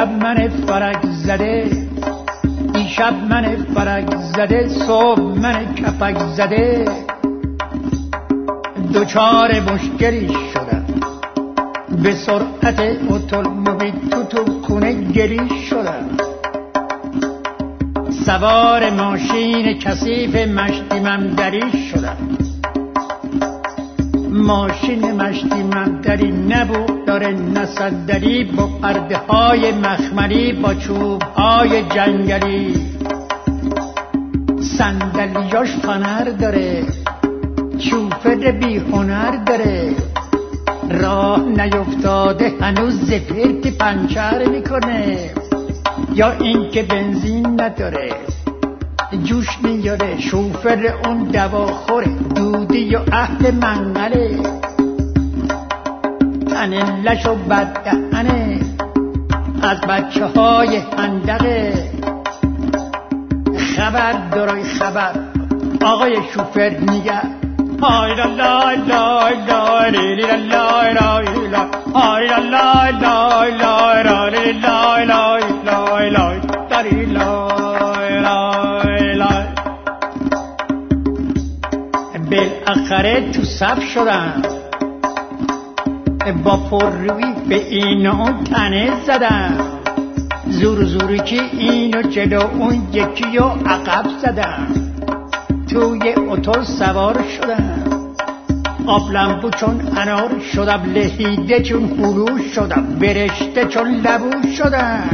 دیشب من فرج زده، دیشب من فرج زده، صبح من کپک زده، دوچار مشکلی شدم، به سرعت اتومبیل تو خونه گلی شدم، سوار ماشین کثیف مشتی ممدری شدم، ماشین مشتی ممدری نبود داره نصدری، با پرده های مخملی، با چوب های جنگلی، صندلیاش فنر داره، شوفر بی هنر داره، راه نیفتاده هنوز زفرتی پنچر میکنه، یا اینکه بنزین نداره جوش میاره، شوفر اون دواخوره، دودی و اهل منقله، تنلش و بددهنه، از بچه های هندقه، خبر دارای خبر آقای شوفر میگه های لا لا لا لا لی لا لا لا لا های لا لا لا لا لا لی لا لا لا لا داری لا لا لا. بالاخره تو صف شدم، با پررویی به این و اون تنه زدم، زور زوری که اینو جلو اون یکی رو عقب زدم، توی اتو سوار شدم، آب لمبو چون انار شدم، لهیده چون هلو شدم، برشته چون لبو شدم،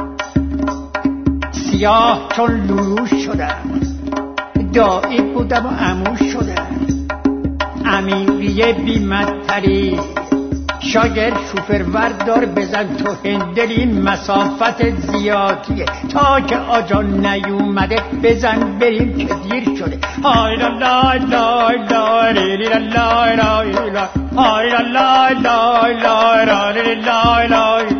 سیاه چون لولو شدم، دایی بودم و عمو شدم، امیریه بیمدتری، شاگرد شوفر وردار بزن تو هندلی، مسافت زیادیه تا که آجان نیومده، بزن بریم که دیر شده، های لا لا لا لا لی لا لا لا لا های لا لا لا لا لا لا لا